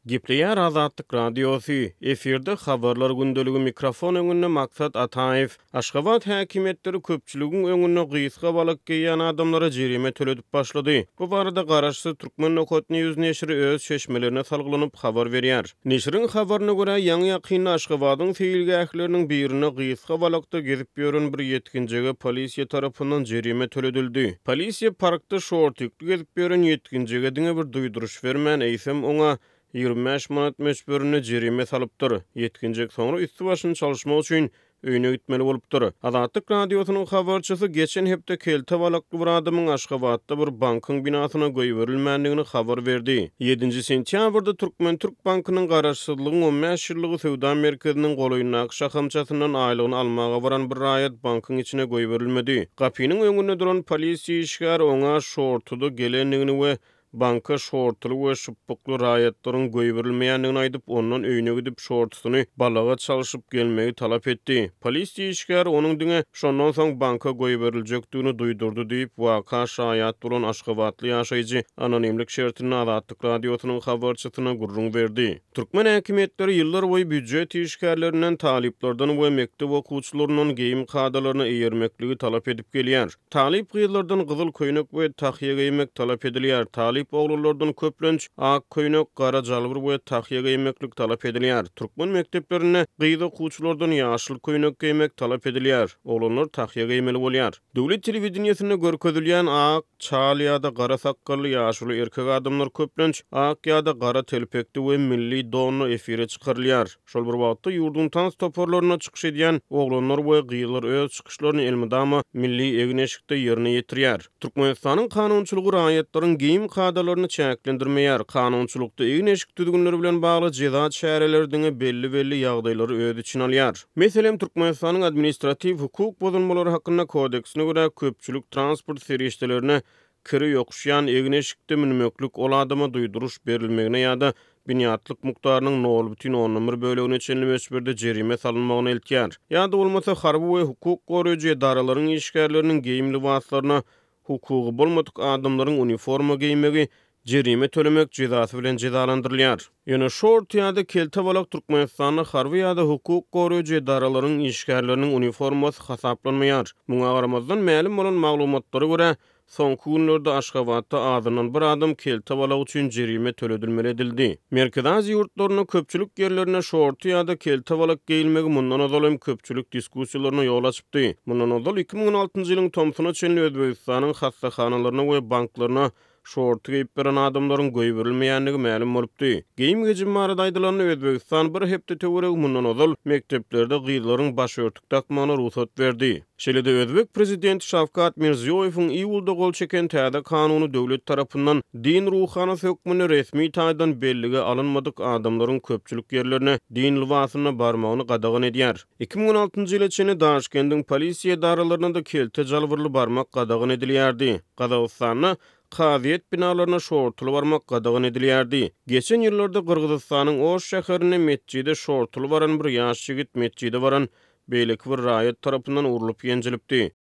Gepleýär Azatlyk Radiosu. Eferde habarlar gündölügi mikrofon öňünde Maksat Ataev. Aşgabat häkimetleri köpçüligiň öňünde gysga balyk giýen adamlara jerime töledip başlady. Bu barada garaşsy Türkmen Nokot News neşri öz şeşmelerine salgylanyp habar berýär. Neşriň habaryna görä ýaňy ýakynly Aşgabatyň feilgähleriniň birine gysga balykda gezip ýören bir ýetkinjige polisiýa tarapyndan jerime töledildi. Polisiýa parkda şortykly gezip ýören ýetkinjige diňe bir duýduruş bermän eýsem oňa 25 manat meşberine jerime salypdyr. Yetkinjek soňra üstü başyny çalışmak üçin öýüne gitmeli bolupdyr. Azatlyk Radiosynyň habarçysy geçen hepde kelte balykly bir adamyň Aşgabatda bir bankyň binasyna goýberilmändigini habar berdi. 7 sentýabrda Türkmen Türk Bankynyň garaşsyzlygyň 15 ýyllygy sowda merkeziniň golaýynak şahamçasynyň aýlygyny almaga baran bir raýat bankyň içine goýberilmedi. Gapynyň öňünde duran polisiýa işgär oňa şortudy gelenligini we banka şortly we şypbykly raýatlaryň goýberilmeýändigini aýdyp ondan öýüne gidip şortusyny balaga çalyşyp gelmegi talap etdi. Polisiýa işgär onuň diňe şondan soň banka goýberiljekdigini duýdurdy diýip waka şaýat bolan Aşgabatly ýaşaýjy anonimlik şertini Azatlyk Radiosynyň habarçysyna gurrun berdi. Türkmen häkimetleri ýyllar boýy büdjet işgärlerinden taliplerden we mektep okuwçylarynyň geýim kadalaryny eýermekligi talap edip gelýär. Talip gyýlardan gyzyl köýnek we tahyýa giýmek talap edilýär. Talip oglanlardan köplenç ak köýnek, gara jalbyr we tahyýa giýmeklik talap edilýär. Türkmen mekteplerine gyýda okuwçylardan ýaşyl köýnek giýmek talap edilýär. Oglanlar tahyýa giýmeli bolýar. Döwlet telewizioniýasyna görkezilýän ak, çal ýa-da gara sakkally ýaşyl erkek adamlar köplenç ak ýa-da gara telpekli we milli donly efire çykyrylýar. Şol bir wagtda ýurdun tans toporlaryna çykyş edýän oglanlar we gyýlar öz çykışlaryny elmydama milli egneşikde ýerine ýetirýär. Türkmenistanyň kanunçylygy raýatlaryň giýim kadalaryny çäklendirmeýär. Kanunçylykda egneşik düzgünleri bilen bagly jeza çärelerdiňe belli ýagdaýlary öz içine alýar. Meselem Türkmenistanyň administrativ hukuk bozulmalary hakynda kodeksine görä köpçülik transport serişdelerine kiri ýokuşýan egneşikde minmeklik ol adama duýduruş berilmegine ýa-da biniatlyk mukdarynyň 0,1 bölegine çenlemesberde jerime salynmagyny eltýär. Ýa-da bolmasa harby we hukuk goraýjy edaralaryň işgärleriniň geýimli wagtlaryna hukugy bolmadyk adamlaryň uniforma giýmegi jerime tölemek jezasy bilen cezalandyrylýar. Ýöne şort ýa-da kelte balak Türkmenistanyň harby ýa-da hukuk goraýjy edaralaryň işgärleriniň uniformasy hasaplanmaýar. Muňa garamazdan ma'lum bolan maglumatlary görä soňky günlerde Aşgabatda adynyň bir adam kelte balak üçin jerime töledilmeli edildi. Merkez Aziýa ýurtlaryna köpçülik ýerlerine şort ýa-da kelte balak giýilmegi mundan azalym köpçülik diskussiýalaryna ýol açypdy. Mundan azal 2016-njy ýylyň Tomsuna çenli Özbegistanyň hastahanalaryna we banklaryna şort giýip beren adamlaryň goýberilmeýändigi ma'lum bolupdy. Geýim gejim barada aýdylan Özbegistan bir hepde töwereg mundan azal mekteplerde gyýlaryň baş örtük takmagyna ruhsat berdi. Şeýle-de Özbek prezidenti Şawkat Mirziýowyň iýulda gol çeken täze kanuny döwlet tarapyndan din ruhany hökmüni resmi taýdan bellige alınmadyk adamlaryň köpçülik ýerlerine din libasyna barmagyny gadagan edýär. 2016-njy ýyla çeni Daşkendiň polisiýa edaralaryna da kelte jalbyrly barmak gadagan edilýärdi. Gazagystanyň Qaziýet binalaryna şortly barmak gadagan edilýärdi. Geçen ýyllarda Qırgyzystanyň Oş şäherine mesjide şortly baran bir ýaş jigit mesjide baran beýleki bir raýat tarapyndan urulup ýenjilipdi.